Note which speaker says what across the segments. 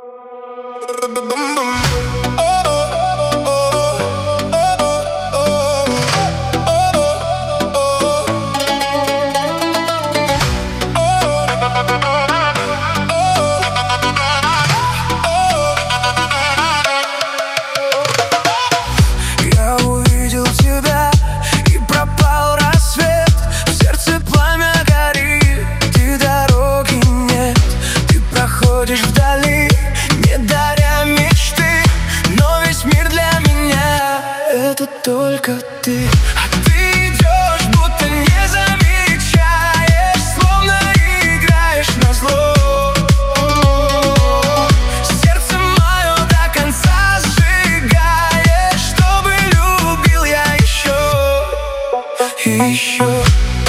Speaker 1: Я увидел тебя, и пропал рассвет. В сердце пламя горит, и дороги нет. Ты проходишь вдали, не даря мечты, но весь мир для меня — это только ты. А ты идешь, будто не замечаешь, словно играешь назло. Сердце мое до конца сжигаешь, чтобы любил я еще и еще.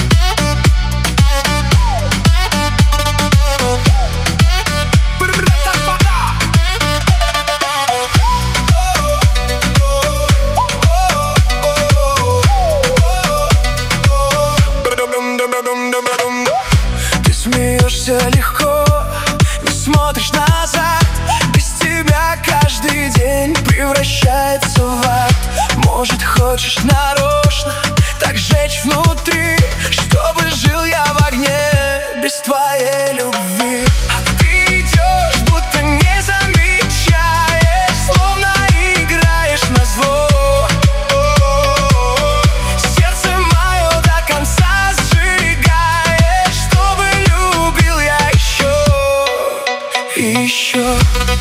Speaker 1: Ты смеешься легко, не смотришь назад. Без тебя каждый день превращается в ад. Может, хочешь нарочно так жечь внутри, чтобы жил я в огне без твоей любви. А ты идешь, будто не замечаешь, словно играешь назло. Сердце мое до конца сжигаешь, чтобы любил я еще и еще.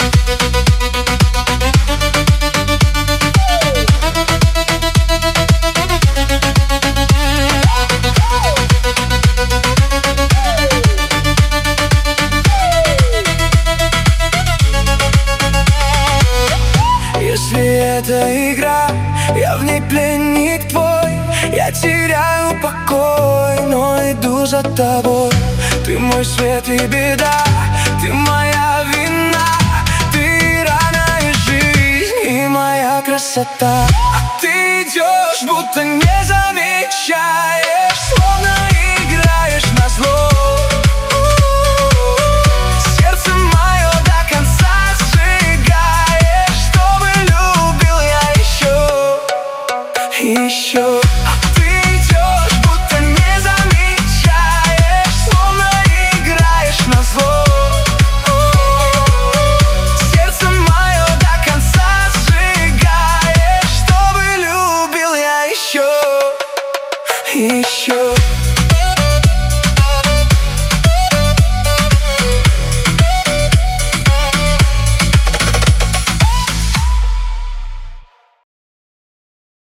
Speaker 1: Если это игра, я в ней пленник твой. Я теряю покой, но иду за тобой. Ты мой свет и беда, ты моя вина. Ты рана и жизнь, и моя красота. А ты идешь, будто не замечаешь,